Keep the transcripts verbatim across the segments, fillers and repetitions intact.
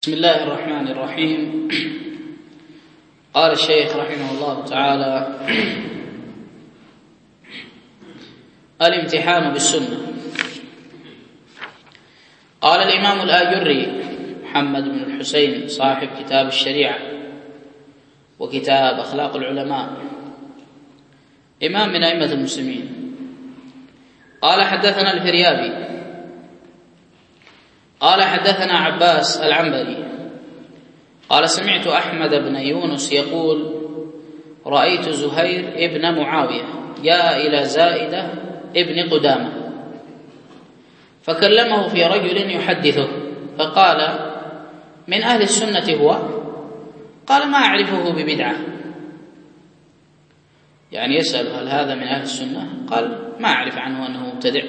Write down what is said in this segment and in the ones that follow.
بسم الله الرحمن الرحيم. قال الشيخ رحمه الله تعالى: الامتحان بالسنة. قال الإمام الآجري محمد بن الحسين صاحب كتاب الشريعة وكتاب أخلاق العلماء، إمام من أئمة المسلمين، قال: حدثنا الفريابي قال: حدثنا عباس العنبري قال: سمعت أحمد بن يونس يقول: رأيت زهير ابن معاوية جاء إلى زائدة ابن قدامة فكلمه في رجل يحدثه فقال: من أهل السنة هو؟ قال: ما أعرفه ببدعة. يعني يسأل هل هذا من أهل السنة؟ قال: ما أعرف عنه أنه مبتدع.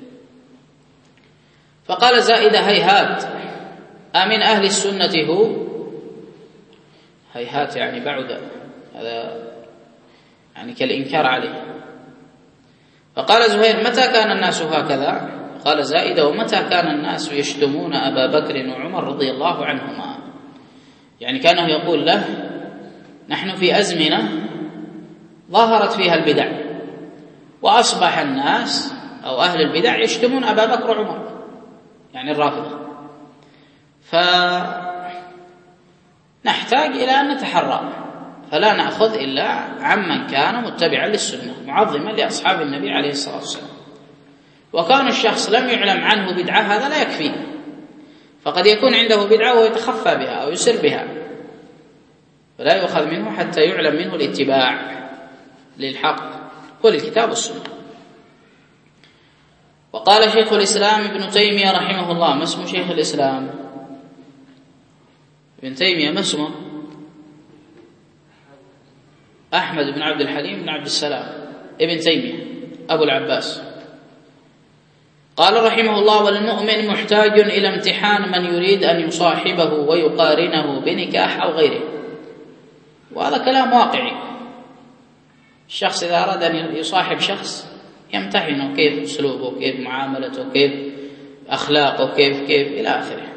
فقال زائدة: هيهات، أمن أهل السنة هو؟ هيهات يعني بعد، هذا يعني كالإنكار عليه. فقال زهير: متى كان الناس هكذا؟ قال زائدة: ومتى كان الناس يشتمون أبا بكر وعمر رضي الله عنهما؟ يعني كانه يقول له: نحن في أزمنة ظهرت فيها البدع، وأصبح الناس أو أهل البدع يشتمون أبا بكر وعمر، يعني الرافضة. فنحتاج إلى أن نتحرى، فلا نأخذ إلا عمن كان متبعا للسنة معظما لأصحاب النبي عليه الصلاة والسلام. وكان الشخص لم يعلم عنه بدعة هذا لا يكفي، فقد يكون عنده بدعة ويتخفى بها أو يسر بها، فلا يؤخذ منه حتى يعلم منه الاتباع للحق وللكتاب والسنة. وقال شيخ الإسلام ابن تيمية رحمه الله: ما اسم شيخ الإسلام ابن تيمية؟ ما اسمه؟ أحمد بن عبد الحليم بن عبد السلام ابن تيمية أبو العباس. قال رحمه الله: والمؤمن محتاج إلى امتحان من يريد أن يصاحبه ويقارنه بنكاح أو غيره. وهذا كلام واقعي. الشخص إذا أراد أن يصاحب شخص يمتحنه، كيف أسلوبه، كيف معاملته، كيف أخلاقه، كيف كيف إلى آخره،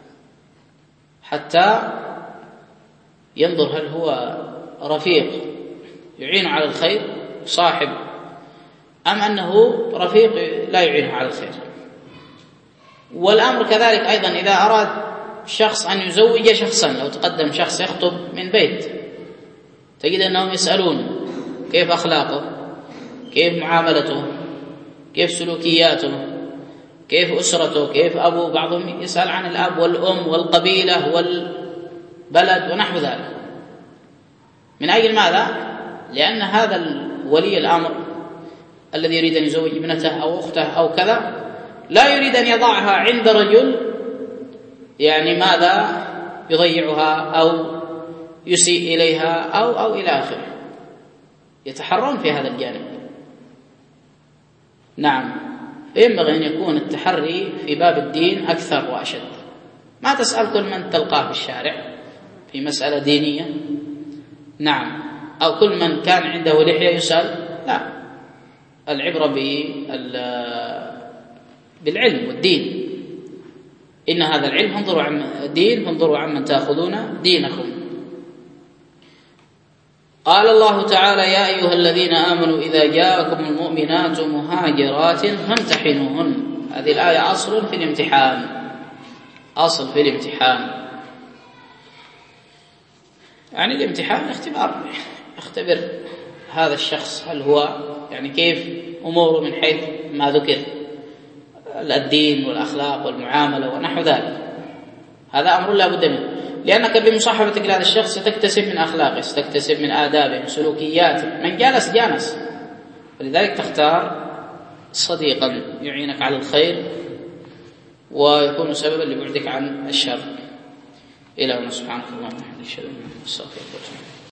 حتى ينظر هل هو رفيق يعين على الخير صاحب، أم أنه رفيق لا يعينه على الخير. والأمر كذلك أيضا إذا أراد شخص أن يزوج شخصا، لو تقدم شخص يخطب من بيت تجد أنهم يسألون كيف أخلاقه، كيف معاملته، كيف سلوكياته، كيف أسرته، كيف أبوه. بعضهم يسأل عن الأب والأم والقبيلة والبلد ونحو ذلك. من أجل ماذا؟ لأن هذا ولي الأمر الذي يريد أن يزوج ابنته أو أخته أو كذا لا يريد أن يضعها عند رجل يعني ماذا يضيعها أو يسيء إليها أو أو إلى آخره. يتحرون في هذا الجانب. نعم، ينبغي أن يكون التحري في باب الدين أكثر وأشد. ما تسأل كل من تلقاه في الشارع في مسألة دينية، نعم، أو كل من كان عنده لحية يسأل، لا، العبرة بالعلم والدين. إن هذا العلم انظروا عن الدين، انظروا عمن تأخذون دينكم. قال الله تعالى: يا أيها الذين آمنوا إذا جاءكم المؤمنات مهاجرات فامتحنوهن. هذه الآية أصل في الامتحان، أصل في الامتحان. يعني الامتحان اختبار، اختبر هذا الشخص هل هو يعني كيف أموره من حيث ما ذكر، الدين والأخلاق والمعاملة ونحو ذلك. هذا أمر لا بد منه، لأنك بمصاحبتك لهذا الشخص ستكتسب من أخلاقه، ستكتسب من آدابه، من سلوكياته. من جالس جانس، ولذلك تختار صديقا يعينك على الخير ويكون سببا لبعدك عن الشر. إلى هنا، سبحانك اللهم وبحمدك، أشهد أن لا إله إلا أنت، أستغفرك وأتوب إليك.